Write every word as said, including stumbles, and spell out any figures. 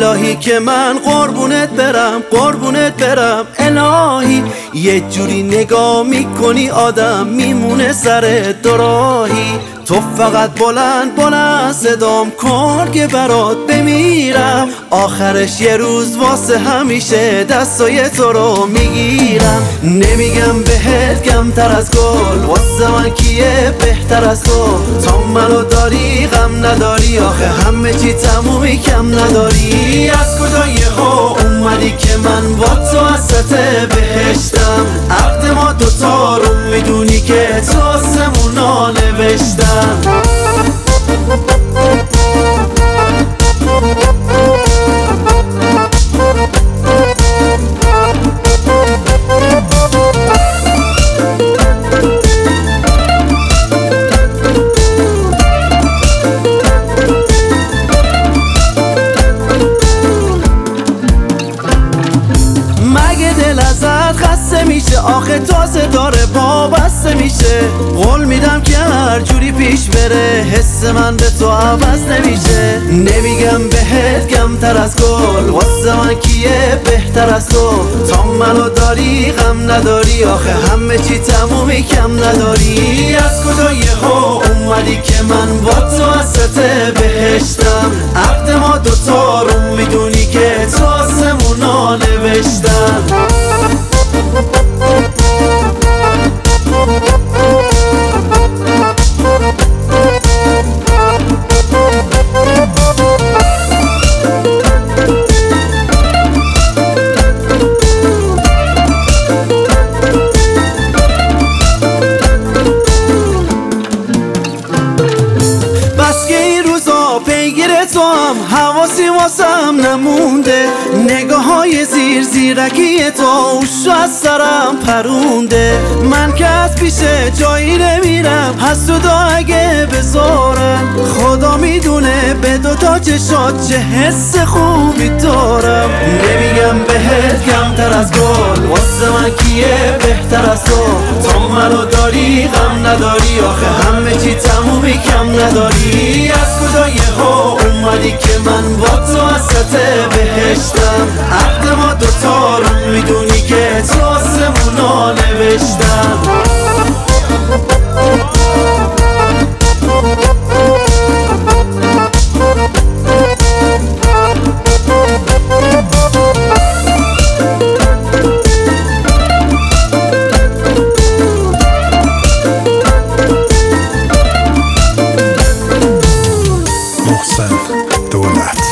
الهی که من قربونت برم قربونت برم الهی. یه جوری نگاه میکنی آدم میمونه سر دوراهی. تو فقط بلند بلند صدام کن که برات بمیرم. آخرش یه روز واسه همیشه دستای تو رو میگیرم. نمیگم بهت کمتر از گل، واسه من کیه بهتر از تو. تا منو داری غم نداری، آخه همه چی تمومی کم نداری. از کجا یهو اومدی که من با تو وسط بهشتم؟ عقد ما دوتا رو میدونی که تو آسمونا نوشتم. مگه دل ازت خسته میشه؟ آخه تازه داره پا بسته میشه. قول میدم که هر جوری پیش بره حس من به تو عوض نمیشه. نمیگم بهت کمتر از گل، واسه من کیه بهتر از تو. تا منو داری غم نداری، آخه همه چی تمومی کم نداری. از کجا یهو اومدی که من با تو وسط بهشتم؟ عقد ما دوتا رو میدونی که تو آسمونا نوشتم. پیگیر تو هم حواسی واسم نمونده. نگاه های زیر زیرکی تو اوشو از سرم پرونده. من که از پیشه جایی نمیرم، حسود اگه بذارم. خدا میدونه به دوتا چشات چه حس خوبی دارم. نمیگم بهت کمتر از گل، واسه من کیه بهتر از تو. تا منو داری غم نداری، آخه همه چی تمومی کم نداری. از کجا یهو اومدی که من با تو وسط بهشتم؟ عقد ما دوتا رو میدونی که تو آسمونا نوشتم. محسن دولت